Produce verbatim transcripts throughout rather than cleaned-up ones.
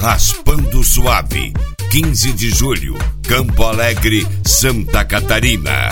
Raspando Suave, quinze de julho, Campo Alegre, Santa Catarina.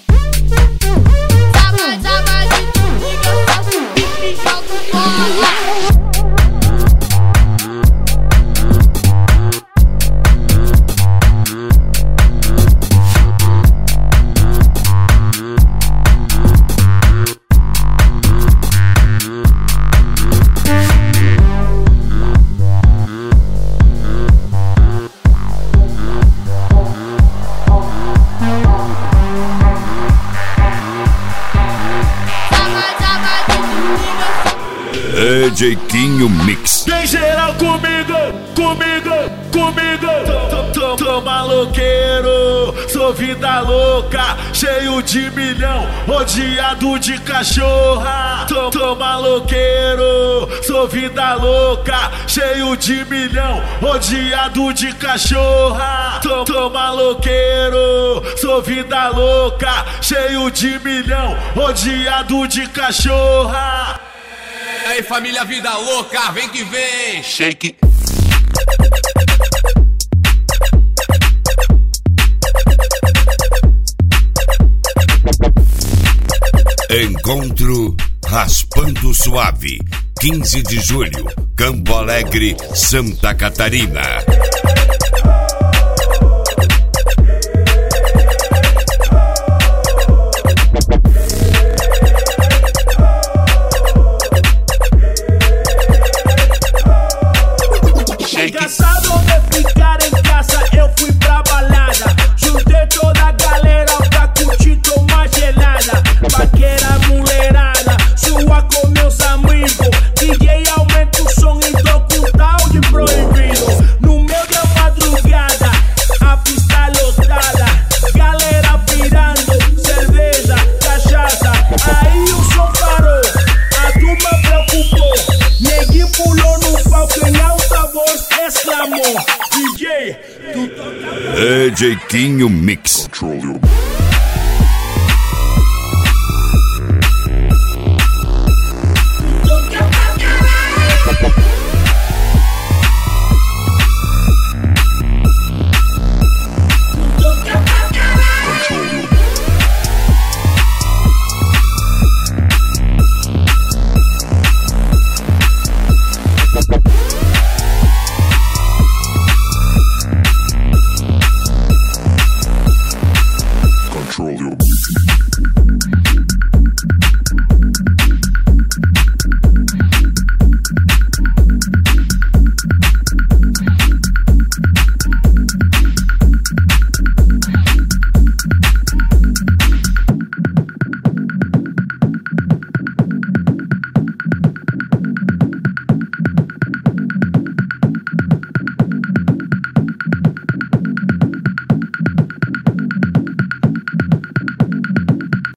Jeitinho Mix. Vem geral comigo, comigo, comigo. Tô, tô, tô maloqueiro, sou vida louca, cheio de milhão, rodeado de cachorra. Tô, tô maloqueiro, sou vida louca, cheio de milhão, rodeado de cachorra. Tô, tô maloqueiro, sou vida louca, cheio de milhão, rodeado de cachorra. E aí, família Vida Louca, vem que vem! Shake. Encontro Raspando Suave, quinze de julho, Campo Alegre, Santa Catarina. Cansado de ficar em casa, eu fui pra balada. Juntei toda a galera pra curtir, tomar gelada. Paquera, mulherada, sua com meus amigos. D J aumenta o som e toca um tal de proibido. No meio da madrugada, a pista lotada. Galera pirando, cerveja, cachaça. Aí o som parou, a turma preocupou. Neguinho pulou no palco em alta voz, exclamou: D J, tu toca. É Jeitinho Mix. Control your